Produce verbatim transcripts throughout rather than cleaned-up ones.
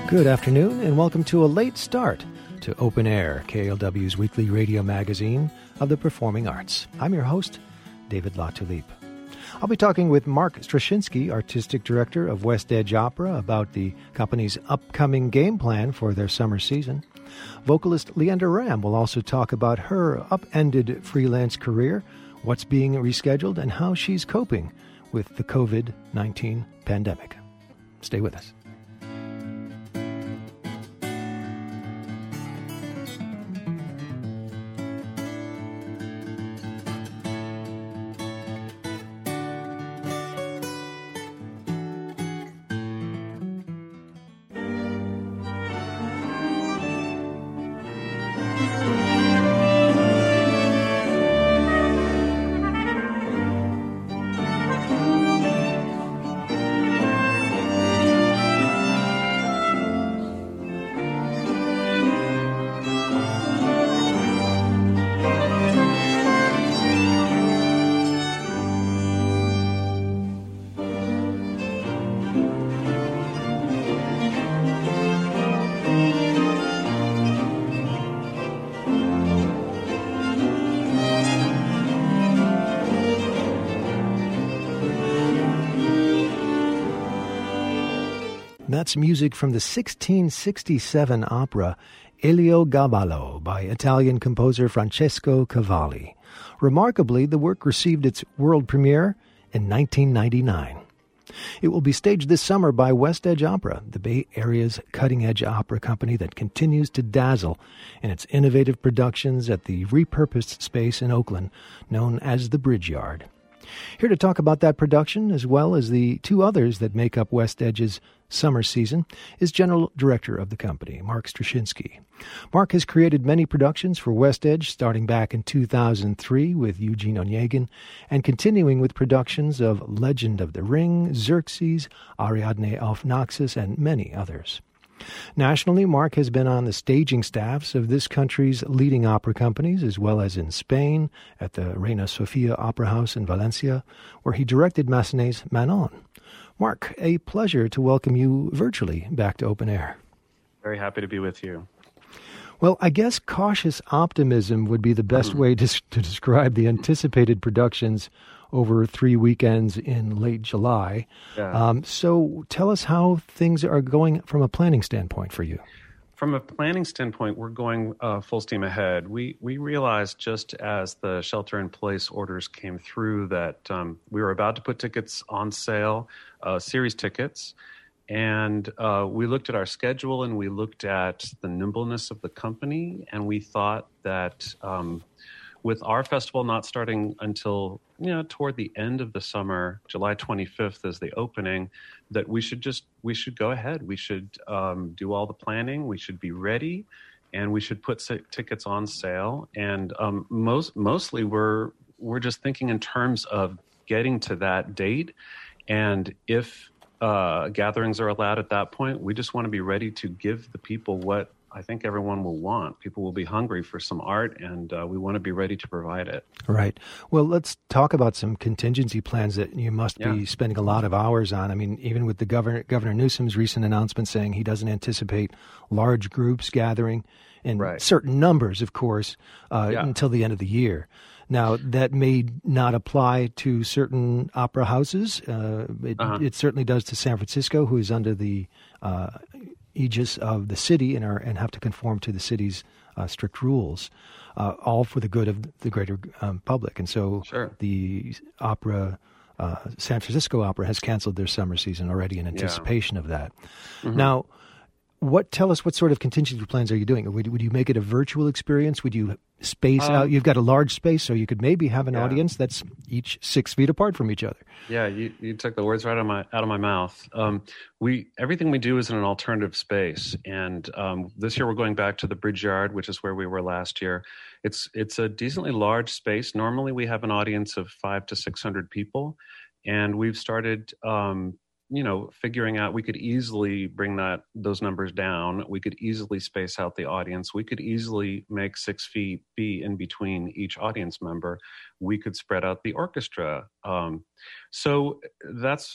Good afternoon, and welcome to a late start to Open Air, K L W's weekly radio magazine of the performing arts. I'm your host, David Latulippe. I'll be talking with Mark Straczynski, Artistic Director of West Edge Opera, about the company's upcoming game plan for their summer season. Vocalist Leander Ram will also talk about her upended freelance career, what's being rescheduled, and how she's coping with the covid nineteen pandemic. Stay with us. That's music from the sixteen sixty-seven opera Eliogaballo by Italian composer Francesco Cavalli. Remarkably, the work received its world premiere in nineteen ninety-nine. It will be staged this summer by West Edge Opera, the Bay Area's cutting-edge opera company that continues to dazzle in its innovative productions at the repurposed space in Oakland known as the Bridge Yard. Here to talk about that production, as well as the two others that make up West Edge's summer season, is General Director of the company, Mark Straczynski. Mark has created many productions for West Edge, starting back in two thousand three with Eugene Onegin, and continuing with productions of Legend of the Ring, Xerxes, Ariadne auf Naxos, and many others. Nationally, Mark has been on the staging staffs of this country's leading opera companies, as well as in Spain at the Reina Sofia Opera House in Valencia, where he directed Massenet's Manon. Mark, a pleasure to welcome you virtually back to Open Air. Very happy to be with you. Well, I guess cautious optimism would be the best mm. way to, to describe the anticipated productions over three weekends in late July. Yeah. Um, so tell us how things are going from a planning standpoint for you. From a planning standpoint, we're going uh, full steam ahead. We we realized just as the shelter-in-place orders came through that um, we were about to put tickets on sale, uh, series tickets, and uh, we looked at our schedule and we looked at the nimbleness of the company, and we thought that um, with our festival not starting until, you know, toward the end of the summer, July twenty-fifth is the opening, that we should just, we should go ahead. We should um, do all the planning. We should be ready, and we should put s- tickets on sale. And um, most, mostly we're, we're just thinking in terms of getting to that date. And if uh, gatherings are allowed at that point, we just want to be ready to give the people what I think everyone will want. People will be hungry for some art, and uh, we want to be ready to provide it. Right. Well, let's talk about some contingency plans that you must yeah. be spending a lot of hours on. I mean, even with the governor, Governor Newsom's recent announcement saying he doesn't anticipate large groups gathering in right. certain numbers, of course, uh, yeah. until the end of the year. Now, that may not apply to certain opera houses. Uh, it, uh-huh. it certainly does to San Francisco, who is under the uh, aegis of the city and are and have to conform to the city's uh, strict rules, uh, all for the good of the greater um, public. And so sure. the opera, uh, San Francisco Opera, has canceled their summer season already in anticipation yeah. of that. Mm-hmm. Now, what tell us what sort of contingency plans are you doing? Would, would you make it a virtual experience? Would you space um, out? You've got a large space, so you could maybe have an yeah. audience that's each six feet apart from each other. Yeah, you, you took the words right out of my out of my mouth. Um, we everything we do is in an alternative space, and um, this year we're going back to the Bridge Yard, which is where we were last year. It's it's a decently large space. Normally we have an audience of five to six hundred people, and we've started. Um, you know, figuring out we could easily bring that those numbers down. We could easily space out the audience. We could easily make six feet be in between each audience member. We could spread out the orchestra. Um, so that's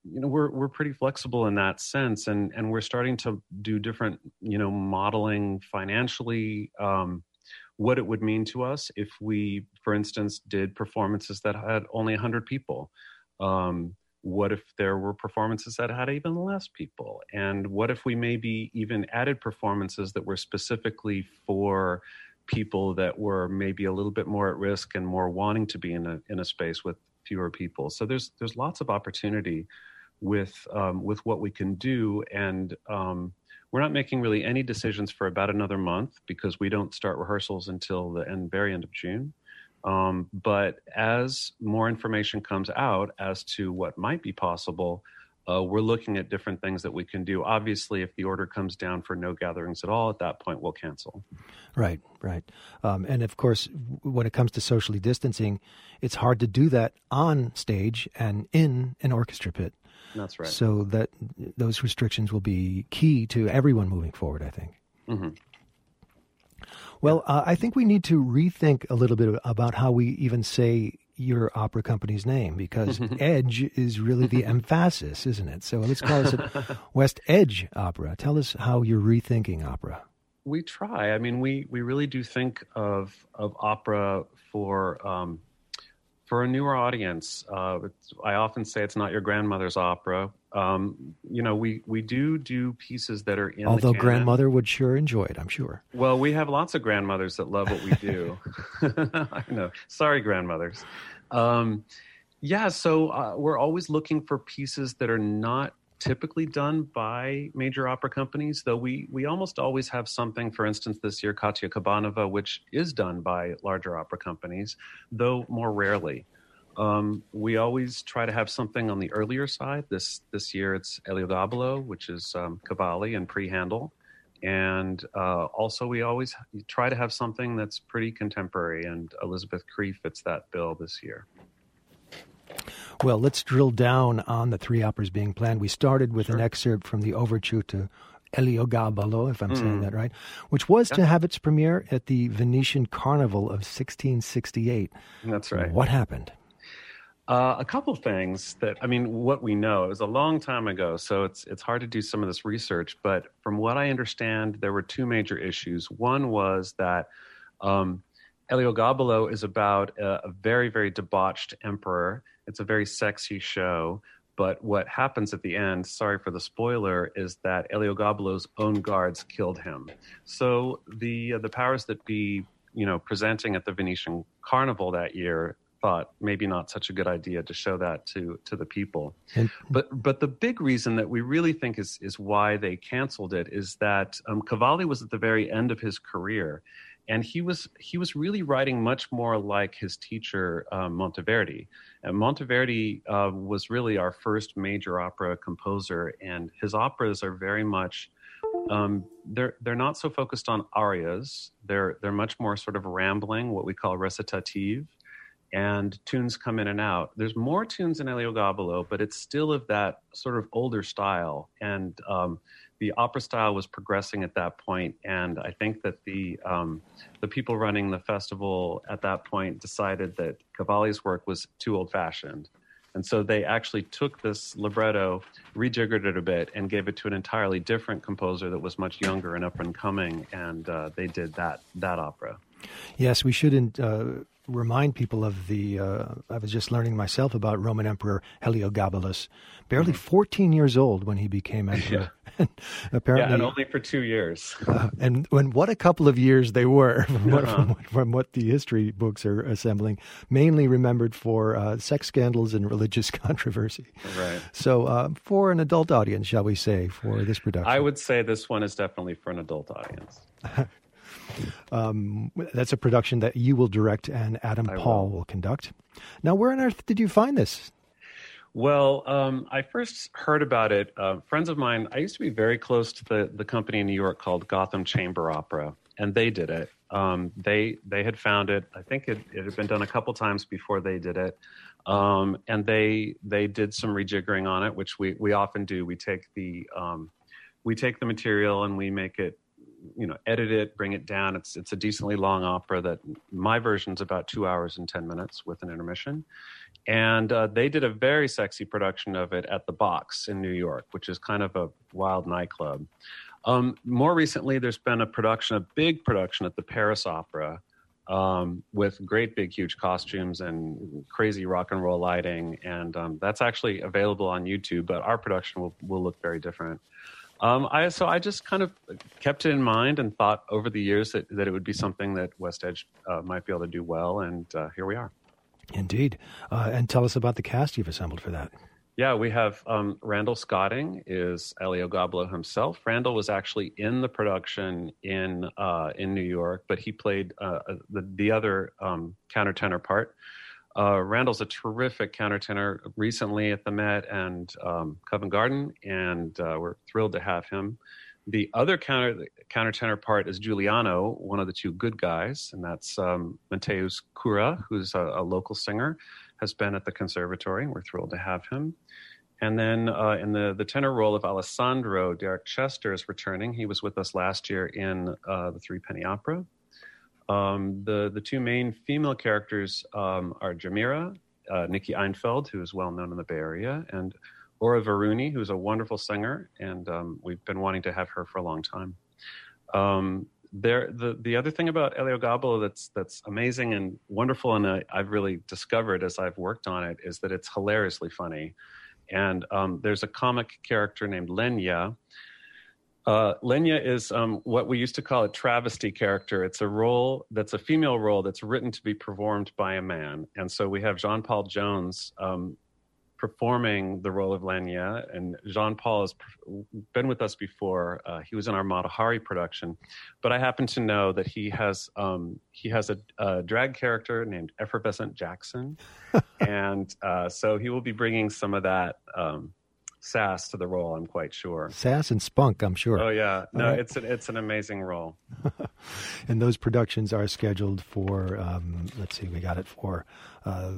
you know, we're we're pretty flexible in that sense, and and we're starting to do different, you know, modeling financially. Um, what it would mean to us if we, for instance, did performances that had only one hundred people. Um, what if there were performances that had even less people? And what if we maybe even added performances that were specifically for people that were maybe a little bit more at risk and more wanting to be in a in a space with fewer people? So there's there's lots of opportunity with um, with what we can do, and um, we're not making really any decisions for about another month because we don't start rehearsals until the end, very end of June. Um, but as more information comes out as to what might be possible, uh, we're looking at different things that we can do. Obviously, if the order comes down for no gatherings at all, at that point, we'll cancel. Right, right. Um, and of course, when it comes to socially distancing, it's hard to do that on stage and in an orchestra pit. That's right. So that those restrictions will be key to everyone moving forward, I think. Mm-hmm. Well, uh, I think we need to rethink a little bit about how we even say your opera company's name, because Edge is really the emphasis, isn't it? So let's call it West Edge Opera. Tell us how you're rethinking opera. We try. I mean, we, we really do think of of opera for um, for a newer audience. Uh, I often say it's not your grandmother's opera. Um, you know, we, we do do pieces that are in Although the canon. grandmother would sure enjoy it, I'm sure. Well, we have lots of grandmothers that love what we do. I know. Sorry, grandmothers. Um, yeah, so uh, we're always looking for pieces that are not typically done by major opera companies, though we, we almost always have something, for instance, this year, Katya Kabanova, which is done by larger opera companies, though more rarely. Um, we always try to have something on the earlier side. This this year it's Heliogaballo, which is um, Cavalli and pre-Handel. And uh, also we always try to have something that's pretty contemporary, and Elizabeth Cree fits that bill this year. Well, let's drill down on the three operas being planned. We started with sure. an excerpt from the overture to Heliogaballo, if I'm mm. saying that right, which was yeah. to have its premiere at the Venetian Carnival of sixteen sixty-eight. That's right. What happened? Uh, a couple things that, I mean, what we know, it was a long time ago, so it's it's hard to do some of this research, but from what I understand, there were two major issues. One was that um, Heliogaballo is about a, a very, very debauched emperor. It's a very sexy show, but what happens at the end, sorry for the spoiler, is that Heliogaballo's own guards killed him. So the uh, the powers that be, you know, presenting at the Venetian Carnival that year thought maybe not such a good idea to show that to to the people. And, but but the big reason that we really think is is why they canceled it is that um, Cavalli was at the very end of his career, and he was he was really writing much more like his teacher um, Monteverdi. And Monteverdi uh, was really our first major opera composer, and his operas are very much um, they're they're not so focused on arias. They're they're much more sort of rambling, what we call recitative. And tunes come in and out. There's more tunes in Heliogaballo, but it's still of that sort of older style. And um, the opera style was progressing at that point. And I think that the um, the people running the festival at that point decided that Cavalli's work was too old-fashioned. And so they actually took this libretto, rejiggered it a bit, and gave it to an entirely different composer that was much younger and up and coming. And uh, they did that that opera. Yes, we shouldn't uh, remind people of the, uh, I was just learning myself about Roman Emperor Heliogabalus, barely mm-hmm. fourteen years old when he became emperor. Yeah. Apparently, yeah, and only for two years. uh, and when what a couple of years they were, from, what, uh-huh. from, what, from what the history books are assembling, mainly remembered for uh, sex scandals and religious controversy. Right. So uh, for an adult audience, shall we say, for this production? I would say this one is definitely for an adult audience. Um, that's a production that you will direct and Adam I Paul will. will conduct. Now, where on earth did you find this? Well, um, I first heard about it. Uh, friends of mine, I used to be very close to the, the company in New York called Gotham Chamber Opera, and they did it. Um, they they had found it. I think it, it had been done a couple times before they did it. Um, and they they did some rejiggering on it, which we, we often do. We take the um, we take the material and we make it you know, edit it, bring it down. It's it's a decently long opera that my version's about two hours and ten minutes with an intermission. And uh, they did a very sexy production of it at the Box in New York, which is kind of a wild nightclub. Um, more recently, there's been a production, a big production at the Paris Opera um, with great big huge costumes and crazy rock and roll lighting. And um, that's actually available on YouTube, but our production will, will look very different. Um, I, so I just kind of kept it in mind and thought over the years that, that it would be something that West Edge uh, might be able to do well. And uh, here we are. Indeed. Uh, and tell us about the cast you've assembled for that. Yeah, we have um, Randall Scotting is Heliogaballo himself. Randall was actually in the production in uh, in New York, but he played uh, the, the other um, countertenor part. Uh, Randall's a terrific countertenor recently at the Met and um, Covent Garden, and uh, we're thrilled to have him. The other counter the countertenor part is Giuliano, one of the two good guys, and that's um, Mateusz Kura, who's a, a local singer, has been at the conservatory. We're thrilled to have him. And then uh, in the, the tenor role of Alessandro, Derek Chester is returning. He was with us last year in uh, the Three Penny Opera. Um, the, the two main female characters um, are Jamira, uh, Nikki Einfeld, who is well known in the Bay Area, and Ora Varuni, who's a wonderful singer, and um, we've been wanting to have her for a long time. Um, there, the the other thing about Heliogaballo that's that's amazing and wonderful, and uh, I've really discovered as I've worked on it, is that it's hilariously funny. And um, there's a comic character named Lenya. Uh, Lenya is um, what we used to call a travesty character. It's a role that's a female role that's written to be performed by a man. And so we have Jean-Paul Jones um, performing the role of Lenya, and Jean-Paul has been with us before. Uh, he was in our Mata Hari production, but I happen to know that he has um, he has a, a drag character named Effervescent Jackson, and uh, so he will be bringing some of that um, sass to the role. I'm quite sure. Sass and spunk, I'm sure. Oh yeah, no, right. it's an, it's an amazing role. And those productions are scheduled for. Um, let's see, we got it for. Uh,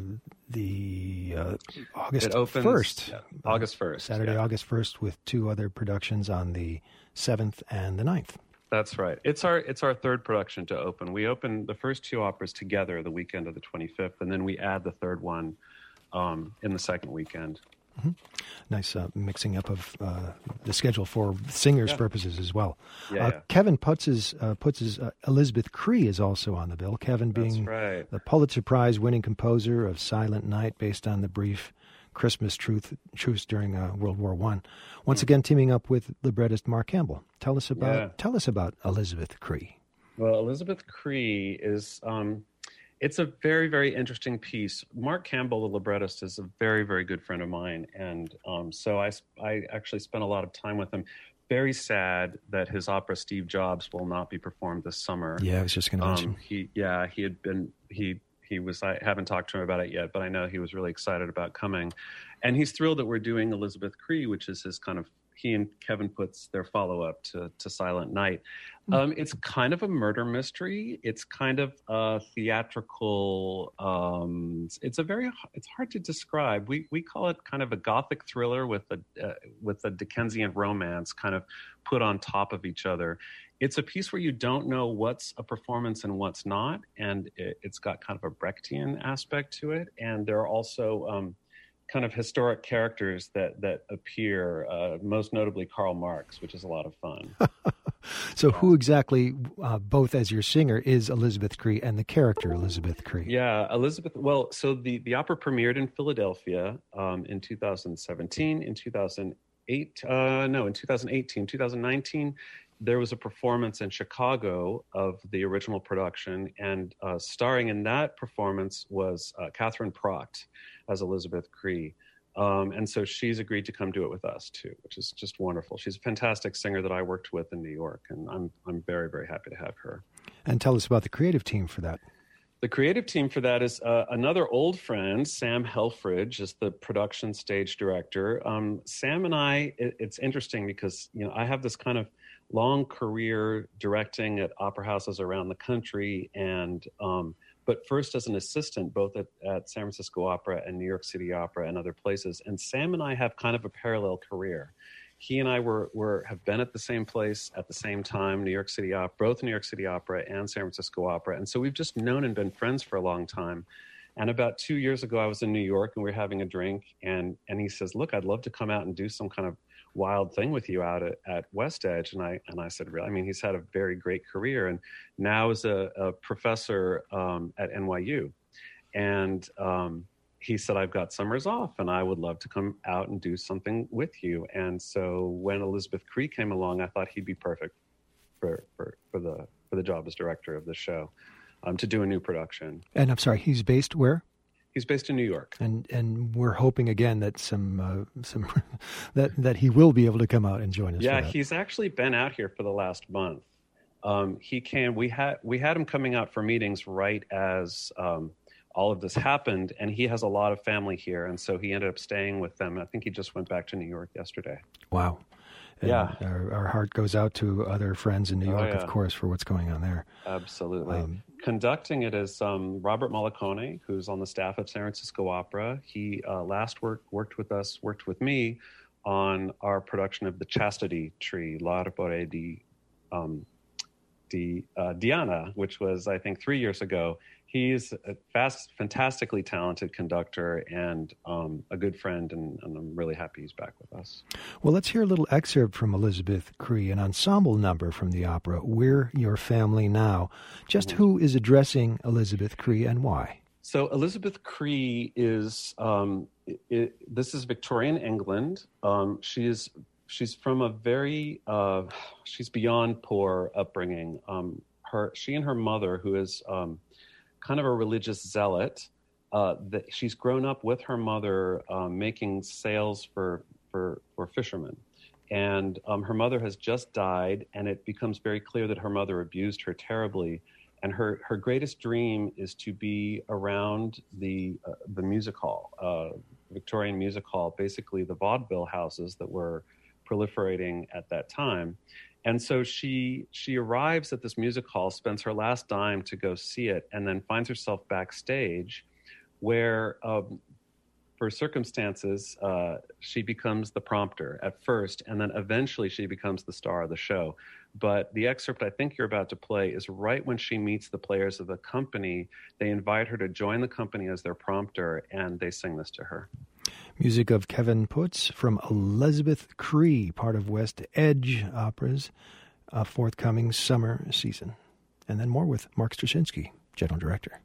the uh, August first. Yeah, August first. Saturday, yeah. August first, with two other productions on the seventh and the ninth. That's right. It's our it's our third production to open. We open the first two operas together the weekend of the twenty-fifth, and then we add the third one um, in the second weekend. Mm-hmm. Nice uh, mixing up of uh, the schedule for singers' yeah. purposes as well. Yeah, uh, yeah. Kevin Putz's, uh, Putz's uh, Elizabeth Cree is also on the bill. Kevin being right. the Pulitzer Prize-winning composer of Silent Night, based on the brief Christmas truth, truce during uh, World War One. Once mm. again, teaming up with librettist Mark Campbell. Tell us about yeah. tell us about Elizabeth Cree. Well, Elizabeth Cree is. Um, It's a very, very interesting piece. Mark Campbell, the librettist, is a very, very good friend of mine. And um, so I, I actually spent a lot of time with him. Very sad that his opera Steve Jobs will not be performed this summer. Yeah, I was just going to um, mention. He, yeah, he had been, he, he was, I haven't talked to him about it yet, but I know he was really excited about coming. And he's thrilled that we're doing Elizabeth Cree, which is his kind of, he and Kevin Putz their follow-up to, to Silent Night. Um, it's kind of a murder mystery. It's kind of a theatrical. Um, it's a very. It's hard to describe. We we call it kind of a gothic thriller with a uh, with a Dickensian romance kind of put on top of each other. It's a piece where you don't know what's a performance and what's not, and it, it's got kind of a Brechtian aspect to it. And there are also um, kind of historic characters that that appear, uh, most notably Karl Marx, which is a lot of fun. So who exactly, uh, both as your singer, is Elizabeth Cree and the character Elizabeth Cree? Yeah, Elizabeth, well, so the, the opera premiered in Philadelphia um, in two thousand seventeen. In two thousand eight, uh, no, in two thousand eighteen, two thousand nineteen, there was a performance in Chicago of the original production, and uh, starring in that performance was uh, Catherine Proct as Elizabeth Cree. Um, and so she's agreed to come do it with us too, which is just wonderful. She's a fantastic singer that I worked with in New York, and I'm I'm very, very happy to have her. And tell us about the creative team for that. The creative team for that is uh, another old friend, Sam Helfridge, is the production stage director. Um, Sam and I, it, it's interesting because, you know, I have this kind of long career directing at opera houses around the country, and um, but first as an assistant, both at, at San Francisco Opera and New York City Opera and other places. And Sam and I have kind of a parallel career he and I were, were have been at the same place at the same time, New York City Opera, both New York City Opera and San Francisco Opera. And so we've just known and been friends for a long time. And about two years ago, I was in New York and we were having a drink. And, and he says, look, I'd love to come out and do some kind of wild thing with you out at, at West Edge. And I and I said, really? I mean, he's had a very great career and now is a, a professor um, at N Y U. And um, he said, I've got summers off and I would love to come out and do something with you. And so when Elizabeth Cree came along, I thought he'd be perfect for, for, for the for the job as director of the show, um, to do a new production. And I'm sorry, he's based where? He's based in New York. And and we're hoping again that some uh, some that that he will be able to come out and join us. Yeah, he's actually been out here for the last month. Um, he came. We had we had him coming out for meetings right as um, all of this happened, and he has a lot of family here, and so he ended up staying with them. I think he just went back to New York yesterday. Wow. And yeah. Our, our heart goes out to other friends in New York, oh, yeah. of course, for what's going on there. Absolutely. Um, Conducting it is um, Robert Mollicone, who's on the staff of San Francisco Opera. He uh, last work, worked with us, worked with me on our production of The Chastity Tree, L'Arbore di, um, di uh, Diana, which was, I think, three years ago. He's a fast, fantastically talented conductor and um, a good friend, and, and I'm really happy he's back with us. Well, let's hear a little excerpt from Elizabeth Cree, an ensemble number from the opera, We're Your Family Now. Just mm-hmm. who is addressing Elizabeth Cree and why? So Elizabeth Cree is, um, it, it, this is Victorian England. Um, she is, she's from a very, uh, she's beyond poor upbringing. Um, her, she and her mother, who is... Um, kind of a religious zealot, uh, that she's grown up with her mother um, making sails for for, for fishermen. And um, her mother has just died, and it becomes very clear that her mother abused her terribly. And her, her greatest dream is to be around the uh, the music hall, uh, Victorian music hall, basically the vaudeville houses that were proliferating at that time. And so she she arrives at this music hall, spends her last dime to go see it, and then finds herself backstage where, um, for circumstances, uh, she becomes the prompter at first, and then eventually she becomes the star of the show. But the excerpt I think you're about to play is right when she meets the players of the company. They invite her to join the company as their prompter, and they sing this to her. Music of Kevin Putz from Elizabeth Cree, part of West Edge Opera's uh, forthcoming summer season. And then more with Mark Straczynski, General Director.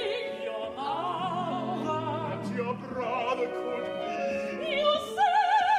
Your brother could be. You say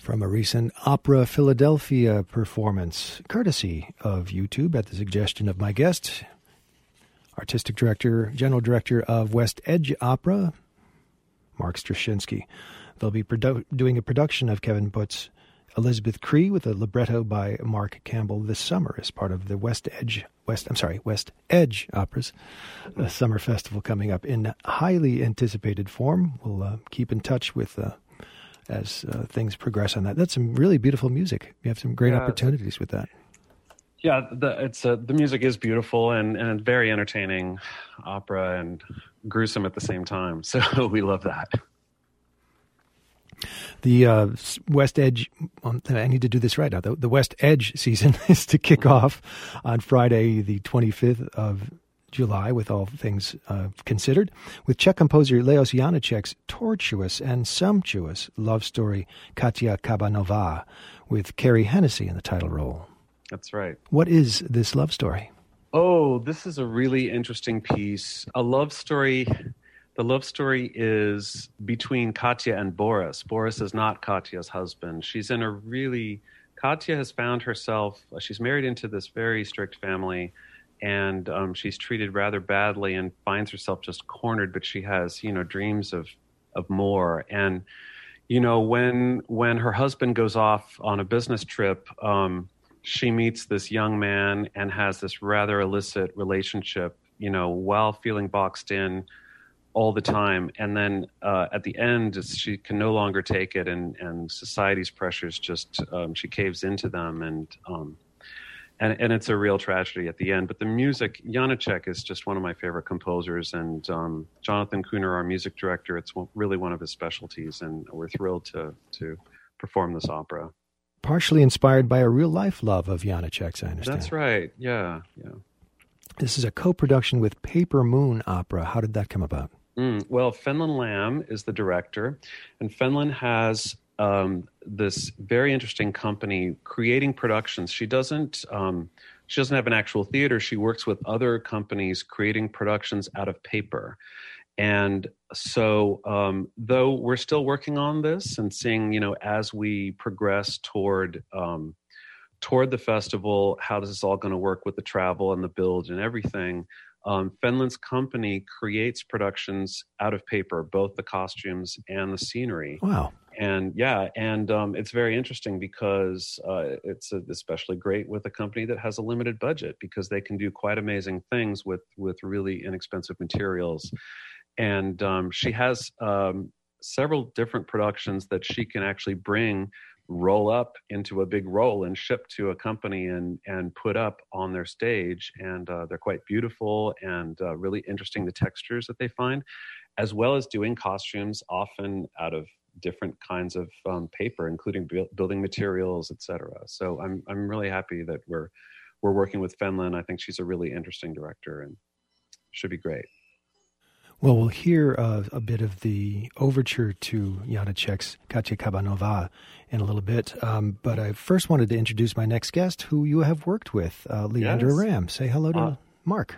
from a recent Opera Philadelphia performance, courtesy of YouTube at the suggestion of my guest, Artistic Director, General Director of West Edge Opera, Mark Straczynski. They'll be produ- doing a production of Kevin Putt's Elizabeth Cree with a libretto by Mark Campbell this summer as part of the West Edge, West, I'm sorry, West Edge Operas, a summer festival coming up in highly anticipated form. We'll uh, keep in touch with uh, as uh, things progress on that. That's some really beautiful music. You have some great yeah. opportunities with that. Yeah, the, it's uh, the music is beautiful and, and very entertaining opera and gruesome at the same time. So we love that. The uh, West Edge, um, I need to do this right now, the, the West Edge season is to kick off on Friday, the twenty-fifth of July, with all things uh, considered, with Czech composer Leos Janáček's tortuous and sumptuous love story, Katia Kabanová, with Carrie Hennessy in the title role. That's right. What is this love story? Oh, this is a really interesting piece. A love story... The love story is between Katia and Boris. Boris is not Katia's husband. She's in a really, Katia has found herself, she's married into this very strict family, and um, she's treated rather badly and finds herself just cornered, but she has, you know, dreams of, of more. And, you know, when, when her husband goes off on a business trip, um, she meets this young man and has this rather illicit relationship, you know, while feeling boxed in all the time. And then uh, at the end, she can no longer take it, and, and society's pressures just, um, she caves into them, and, um, and and it's a real tragedy at the end. But the music, Janáček is just one of my favorite composers, and um, Jonathan Kuhner, our music director, it's really one of his specialties, and we're thrilled to, to perform this opera. Partially inspired by a real-life love of Janáček's, I understand. That's right, yeah, yeah. This is a co-production with Paper Moon Opera. How did that come about? Mm, well, Fenlon Lamb is the director, and Fenlon has um, this very interesting company creating productions. She doesn't um, she doesn't have an actual theater. She works with other companies creating productions out of paper. And so, um, though we're still working on this and seeing, you know, as we progress toward um, toward the festival, how this is all going to work with the travel and the build and everything. Um, Fenlon's company creates productions out of paper, both the costumes and the scenery. Wow. And yeah, and um, it's very interesting because uh, it's especially great with a company that has a limited budget, because they can do quite amazing things with, with really inexpensive materials. And um, she has um, several different productions that she can actually bring, roll up into a big roll and ship to a company and and put up on their stage. And uh, they're quite beautiful and uh, really interesting, the textures that they find, as well as doing costumes often out of different kinds of um, paper, including bu- building materials, et cetera. So I'm I'm really happy that we're we're working with Fenlon. I think she's a really interesting director and should be great. Well, we'll hear uh, a bit of the overture to Janáček's Katia Kabanová in a little bit. Um, but I first wanted to introduce my next guest, who you have worked with, uh, Leandra yes. Ram. Say hello to uh, Mark.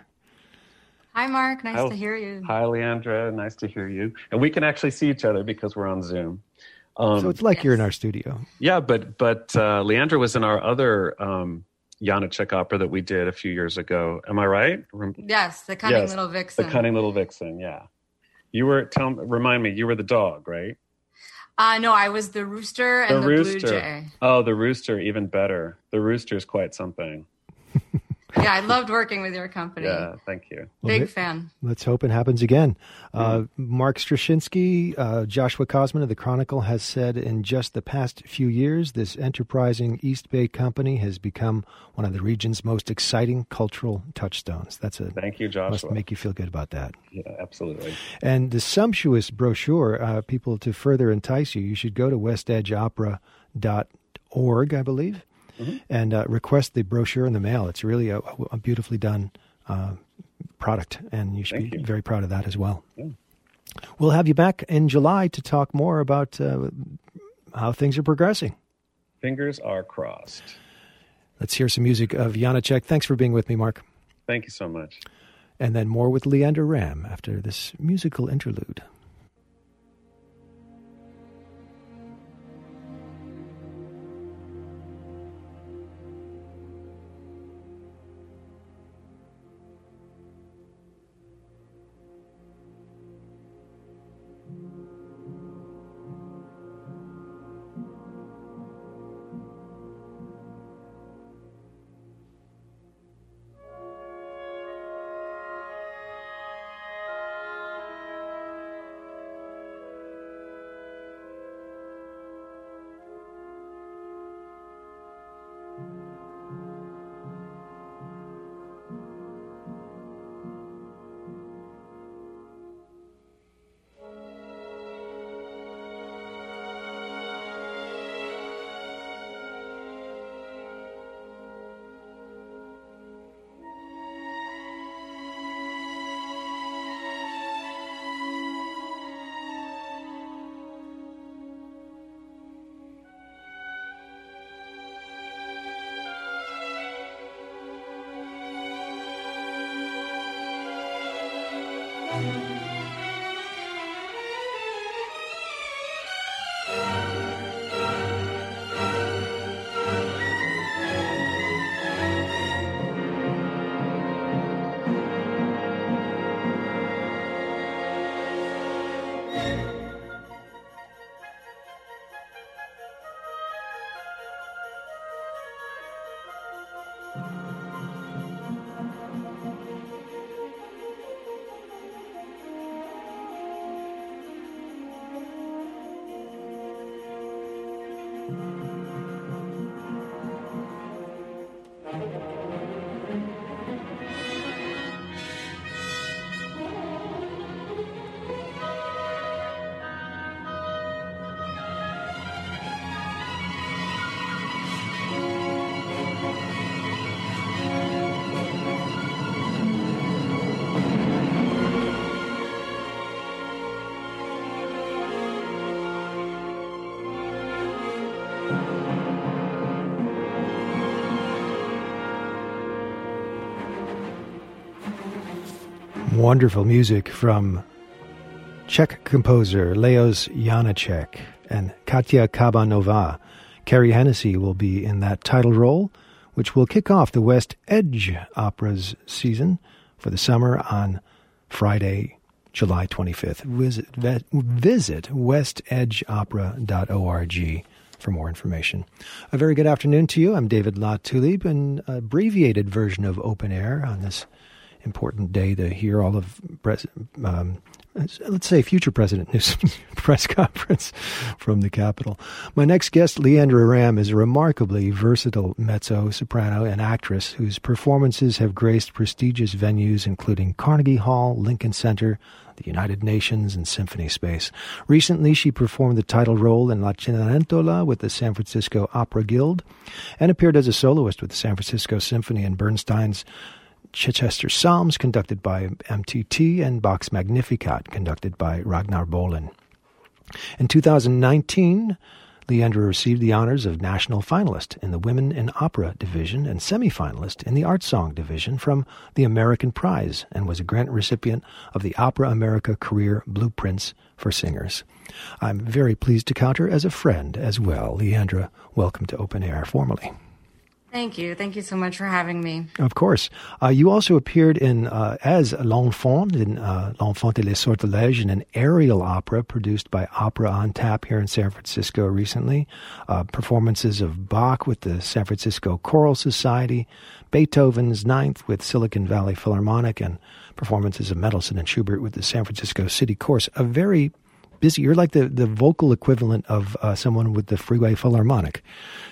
Hi, Mark. Nice hi, to hear you. Hi, Leandra. Nice to hear you. And we can actually see each other because we're on Zoom. Um, so it's like yes. you're in our studio. Yeah, but but uh, Leandra was in our other um, Janáček opera that we did a few years ago. Am I right? Yes, The Cunning yes, Little Vixen. The Cunning Little Vixen, yeah. You were, tell, remind me, you were the dog, right? Uh, no, I was the rooster and the, the rooster. blue jay. Oh, the rooster, even better. The rooster is quite something. Yeah, I loved working with your company. Yeah, thank you. Big well, fan. Let's hope it happens again. Mm-hmm. Uh, Mark Straczynski, uh, Joshua Kosman of the Chronicle has said in just the past few years, this enterprising East Bay company has become one of the region's most exciting cultural touchstones. That's a thank you, Joshua. Must make you feel good about that. Yeah, absolutely. And the sumptuous brochure, uh, people, to further entice you, you should go to west edge opera dot org, I believe. Mm-hmm. And uh, request the brochure in the mail. It's really a, a beautifully done uh, product, and you should Thank be you. very proud of that as well. Yeah. We'll have you back in July to talk more about uh, how things are progressing. Fingers are crossed. Let's hear some music of Janáček. Thanks for being with me, Mark. Thank you so much. And then more with Leandra Ram after this musical interlude. Wonderful music from Czech composer Leos Janáček and Katia Kabanova. Carrie Hennessy will be in that title role, which will kick off the West Edge Opera's season for the summer on Friday, July twenty-fifth. Visit, visit west edge opera dot org for more information. A very good afternoon to you. I'm David LaTulippe, an abbreviated version of Open Air on this important day to hear all of, pres- um, let's say, future President Newsom's press conference from the Capitol. My next guest, Leandra Ram, is a remarkably versatile mezzo-soprano and actress whose performances have graced prestigious venues including Carnegie Hall, Lincoln Center, the United Nations, and Symphony Space. Recently, she performed the title role in La Cenerentola with the San Francisco Opera Guild and appeared as a soloist with the San Francisco Symphony and Bernstein's Chichester Psalms, conducted by M T T, and Bach's Magnificat, conducted by Ragnar Bolin. In two thousand nineteen, Leandra received the honors of national finalist in the Women in Opera division and semifinalist in the Art Song division from the American Prize, and was a grant recipient of the Opera America Career Blueprints for Singers. I'm very pleased to count her as a friend as well. Leandra, welcome to Open Air formally. Thank you. Thank you so much for having me. Of course. Uh, you also appeared in uh, as L'Enfant, in uh, L'Enfant et les Sortilèges, in an aerial opera produced by Opera on Tap here in San Francisco recently. Uh, performances of Bach with the San Francisco Choral Society, Beethoven's Ninth with Silicon Valley Philharmonic, and performances of Mendelssohn and Schubert with the San Francisco City Chorus. A very busy, you're like the, the vocal equivalent of uh, someone with the Freeway Philharmonic.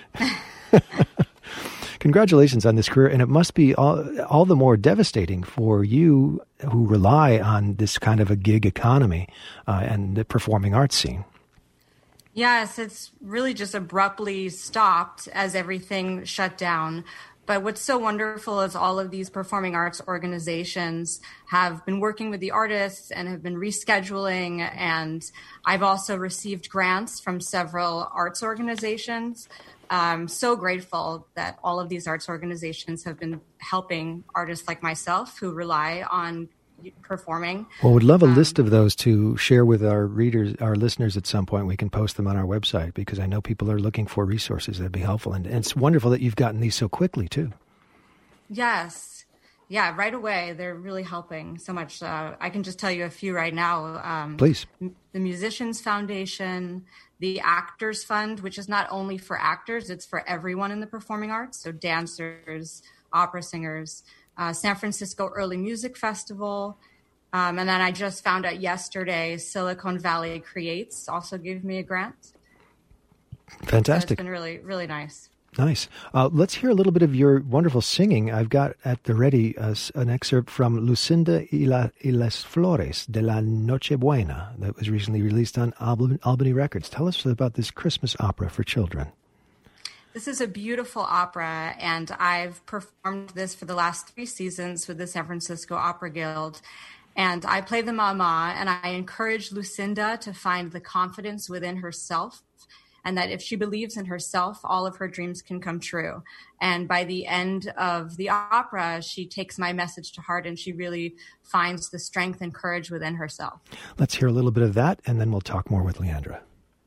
Congratulations on this career, and it must be all, all the more devastating for you who rely on this kind of a gig economy uh, and the performing arts scene. Yes, it's really just abruptly stopped as everything shut down. But what's so wonderful is all of these performing arts organizations have been working with the artists and have been rescheduling. And I've also received grants from several arts organizations. I'm so grateful that all of these arts organizations have been helping artists like myself who rely on performing. Well, we'd love a um, list of those to share with our readers, our listeners at some point. We can post them on our website because I know people are looking for resources that'd be helpful. And, and it's wonderful that you've gotten these so quickly, too. Yes. Yeah, right away. They're really helping so much. Uh, I can just tell you a few right now. Um, Please. The Musicians Foundation, the Actors Fund, which is not only for actors, it's for everyone in the performing arts. So dancers, opera singers, uh, San Francisco Early Music Festival. Um, and then I just found out yesterday, Silicon Valley Creates also gave me a grant. Fantastic. So it's been really, really nice. Nice. Uh, let's hear a little bit of your wonderful singing. I've got at the ready uh, an excerpt from Lucinda y, la, y las Flores de la Nochebuena that was recently released on Albany, Albany Records. Tell us about this Christmas opera for children. This is a beautiful opera, and I've performed this for the last three seasons with the San Francisco Opera Guild. And I play the mama, and I encourage Lucinda to find the confidence within herself, and that if she believes in herself, all of her dreams can come true. And by the end of the opera, she takes my message to heart, and she really finds the strength and courage within herself. Let's hear a little bit of that, and then we'll talk more with Leandra.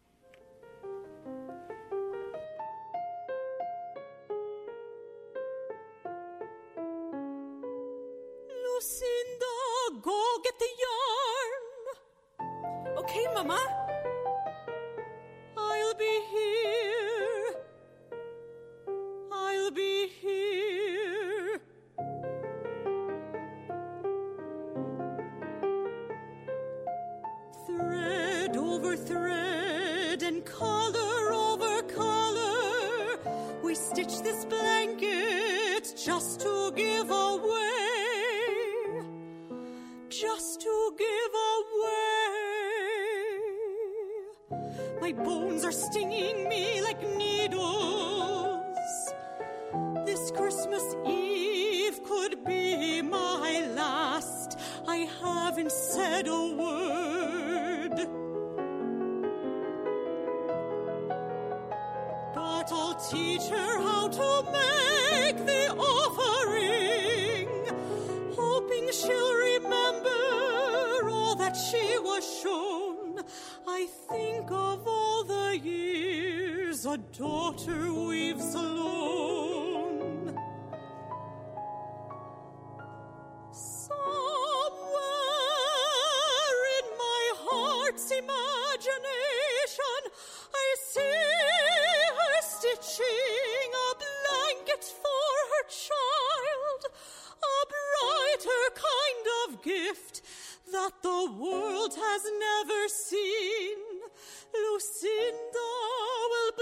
Lucinda, go get the yarn. Okay, Mama. I'll be here. I'll be here. Thread over thread and color over color. My bones are stinging me like needles. This Christmas Eve could be my last. I haven't said a word. But I'll teach her how to make the offering, hoping she'll remember all that she was shown. I think of all the years a daughter weaves alone. Somewhere in my heart's imagination, I see her stitching a blanket for her child, a brighter kind of gift that the world has never seen. Lucinda will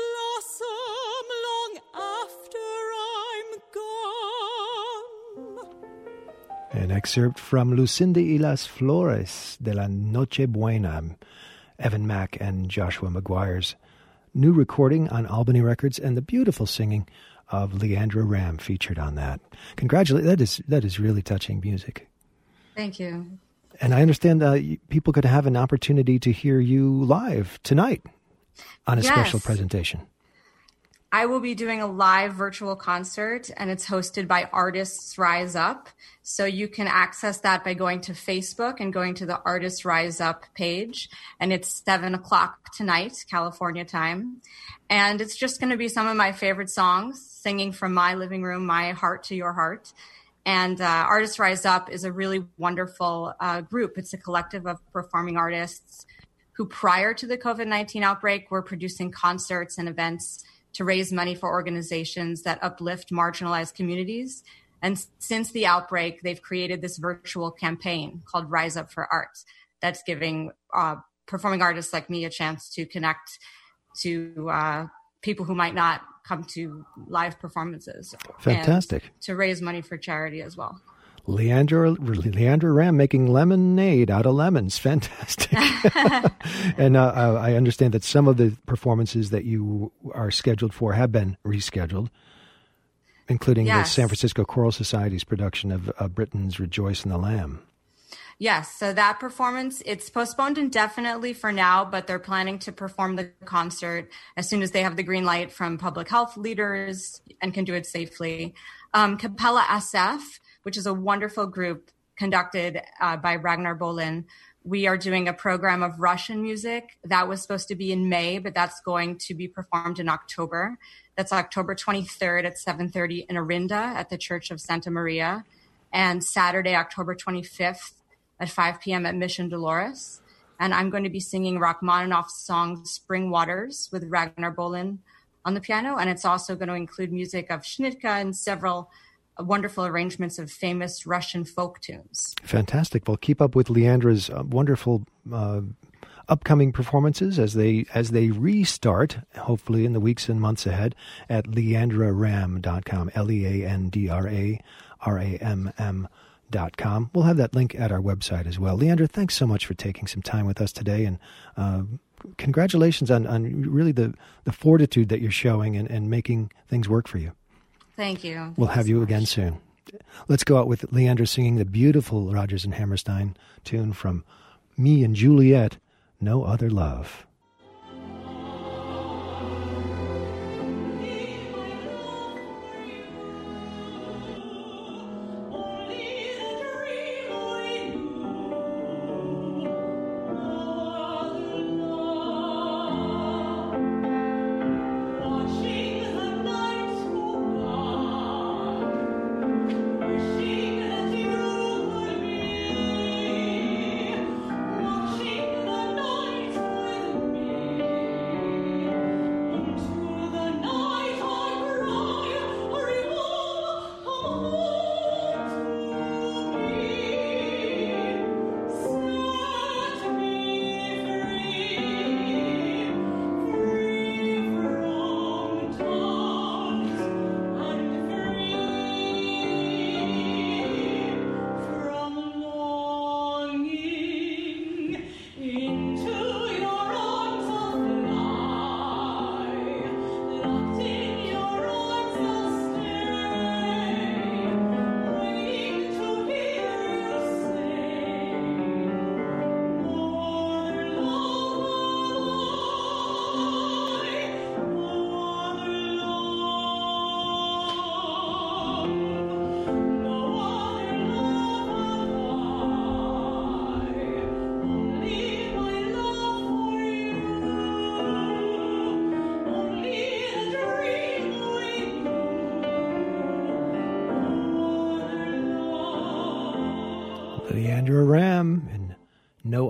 blossom long after I'm gone. An excerpt from Lucinda y las Flores de la Nochebuena, Evan Mack and Joshua McGuire's new recording on Albany Records, and the beautiful singing of Leandra Ram featured on that. Congratulations. That is, that is really touching music. Thank you. And I understand uh, people could have an opportunity to hear you live tonight on a Yes. special presentation. I will be doing a live virtual concert, and it's hosted by Artists Rise Up. So you can access that by going to Facebook and going to the Artists Rise Up page. And it's seven o'clock tonight, California time. And it's just going to be some of my favorite songs, singing from my living room, my heart to your heart. And uh, Artists Rise Up is a really wonderful uh, group. It's a collective of performing artists who, prior to the COVID nineteen outbreak, were producing concerts and events to raise money for organizations that uplift marginalized communities. And since the outbreak, they've created this virtual campaign called Rise Up for Art that's giving uh, performing artists like me a chance to connect to uh, people who might not come to live performances. Fantastic. And to raise money for charity as well. Leandra, Leandra Ram making lemonade out of lemons. Fantastic. And uh, I understand that some of the performances that you are scheduled for have been rescheduled, including Yes. the San Francisco Choral Society's production of uh, Britain's Rejoice in the Lamb. Yes, so that performance, it's postponed indefinitely for now, but they're planning to perform the concert as soon as they have the green light from public health leaders and can do it safely. Um, Capella S F, which is a wonderful group conducted uh, by Ragnar Bolin. We are doing a program of Russian music. That was supposed to be in May, but that's going to be performed in October. That's October twenty-third at seven thirty in Orinda at the Church of Santa Maria, and Saturday, October twenty-fifth at five p.m. at Mission Dolores. And I'm going to be singing Rachmaninoff's song Spring Waters with Ragnar Bolin on the piano. And it's also going to include music of Schnittke and several wonderful arrangements of famous Russian folk tunes. Fantastic. Well, keep up with Leandra's uh, wonderful uh, upcoming performances as they as they restart, hopefully in the weeks and months ahead, at leandra ram dot com, L E A N D R A R A M M dot com. We'll have that link at our website as well. Leandra, thanks so much for taking some time with us today, and uh, congratulations on, on really the, the fortitude that you're showing and, and making things work for you. Thank you. We'll have Thanks you so again much. soon. Let's go out with Leandra singing the beautiful Rodgers and Hammerstein tune from Me and Juliet, No Other Love. Watching the night with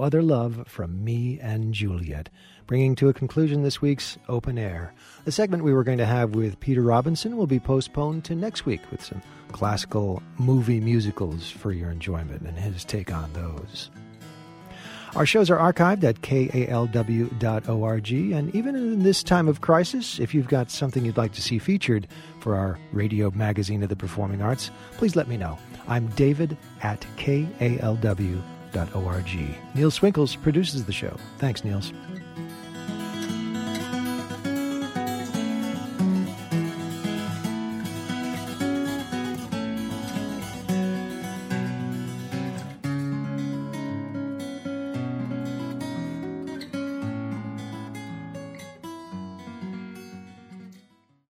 Other Love from Me and Juliet, bringing to a conclusion this week's Open Air. The segment we were going to have with Peter Robinson will be postponed to next week with some classical movie musicals for your enjoyment and his take on those. Our shows are archived at K A L W dot org, and even in this time of crisis, if you've got something you'd like to see featured for our radio magazine of the performing arts, please let me know. I'm David at K A L W dot org. Niels Swinkels produces the show. Thanks, Niels.